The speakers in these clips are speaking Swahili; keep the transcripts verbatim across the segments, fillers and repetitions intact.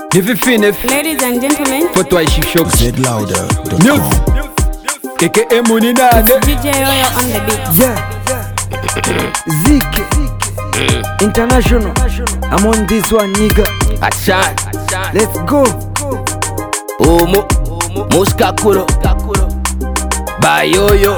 Ladies and gentlemen, for toi Chic Shock Z Louder News A K A Money Nane D J Oyo on the beat. Yeah, Zik International. I'm on this one, nigga. Acha Let's go. Omo Muska Kuro Bayoyo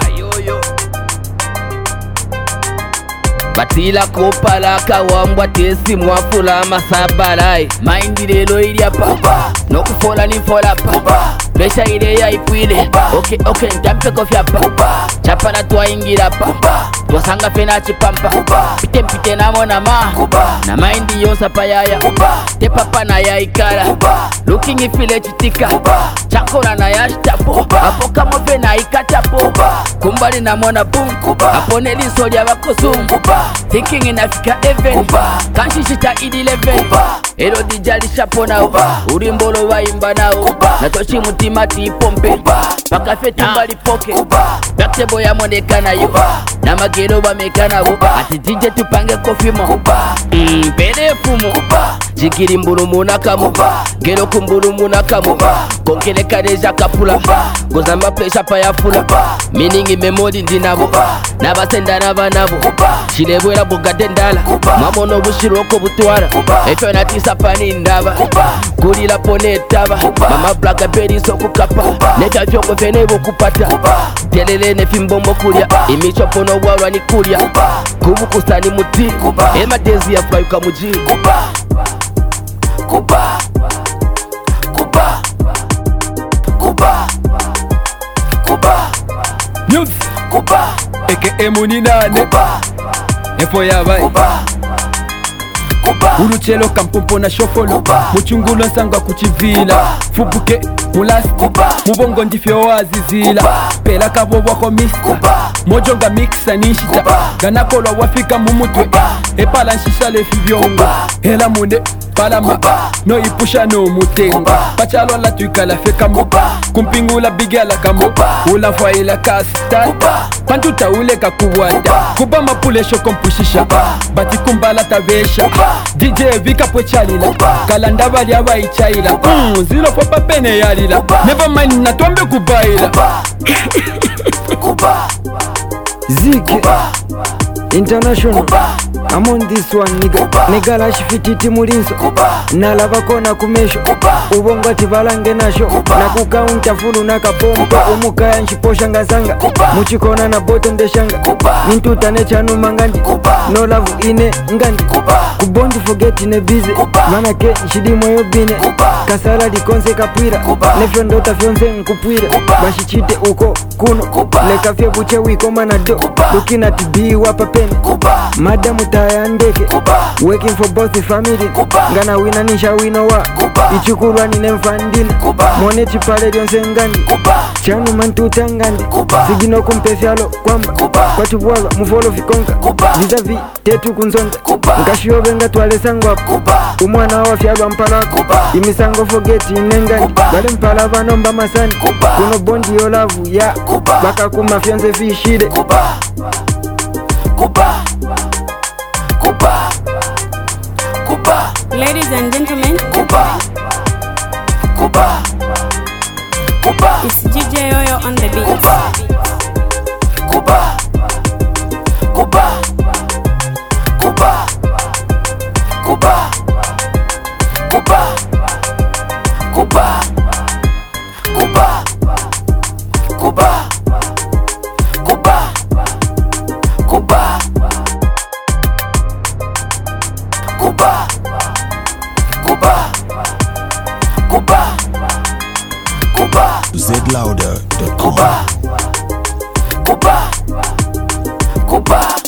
Batila kopala kawambwa tesi mwafula masabalai Maindi lelo iliapa Nokufola ni fola pa Presha ile ya ipwile Ok ok njampe kofya pa Chapa na tuwa ingira pa Twasanga fena chipampa Pite mpite na mona ma Na maindi yonsa payaya Te papa na ya ikara Looking ifile chitika Chakona na ya shtapo Apo kamo fena ikatapo Kumbali na mona boom Apo neli soli ya wako zoom Thinking in Africa even Kanshi shita id eleven Ero dijali shapo nao Urimbolo wa imba nao Natoshi mutima tipompe Paka feti mbali poke Baktebo ya monekana yo Na magero wa mekana wo Ati D J tupange kofimo Mmm, pede fumo Jikiri mburu munakamu Gero kumburu munakamu Konkele kadeja kapula Gozamba plesha pa ya fula Meaning memori ndinabo Nabasenda nabanabo Shilebwela bugade ndala Mamono bushiroko butwara Efe natisa pani ndaba Kulila pone taba Mama blackberry so kukapa Neka fyongo fenebo kupata Telele ne fimbombo kulia Imicho pono walwa ni kulia Kubu kusani muti Ema dezi ya fly ukamuji Kuba Kuba Kuba Kuba Kuba News Kuba A K A Money Nane Efo ya bai Uruchelo kampompo na shofolo Muchungulo nsanga kuchivila Fubuke mulasi Mubongo ndifyo wazizila Pela kabo wako mista Mojonga mixa nishita Ganakolo wafika mumutwe Epala nshisha lefi vyongo Hela mune palama No ipusha no mutenga Pachalo la tuikala feka mo Kumpingula bigala kamo Ula faila kasita Pantuta ule kakuwata Kubama pule shoko mpushisha Bati kumbala tabesha D J vika pwechalila Kalanda bali awa ichaila mm, Zilo popa pene yalila Never mind na tuambe kubaila Zik International. I'm on this one, nigga. Nigga la shifititi mulinso Nalava kona kumesho Ubonga tibalange nasho Na kukaunta fulu na kapompo Umukaya nshiposha ngazanga Muchikona na boto ndeshanga Nintuta nechanu mangandi No love ine ngandi Kubondi forget ine bize Manake nshidimo yobine Kasala di konse kapwira Nefyo ndota fyonse nkupwira Bashichite uko kuno Nekafye buche wiko manado Lukina tibii wapa pene Madamu taya ndeke Working for both the family Ngana wina nisha wino wa Ichukurwa nine mfandina Mone chipale dionse ngandi Chanu mantuta ngandi Sigino kumpefyalo kwamba Kwa tubwaga mufolo fikonka Visa vi tetu kunzonda Nkashiyobe nga tuwale sangwa Umwana wa fyalwa mpalako Imisango forget inengandi Wale mpala vanomba masani Kuno bondi yolavu ya Baka kuma fyonze fishide Kuba Kuba Kuba Kuba Ladies and gentlemen, Kuba Kuba Kuba it's D J Oyo on the beat. Kuba Kuba Kuba Kuba Kuba Kuba Kuba Kuba Kuba Kuba Kuba Kuba Kuba Kuba Z Louder dot com Kuba Kuba Kuba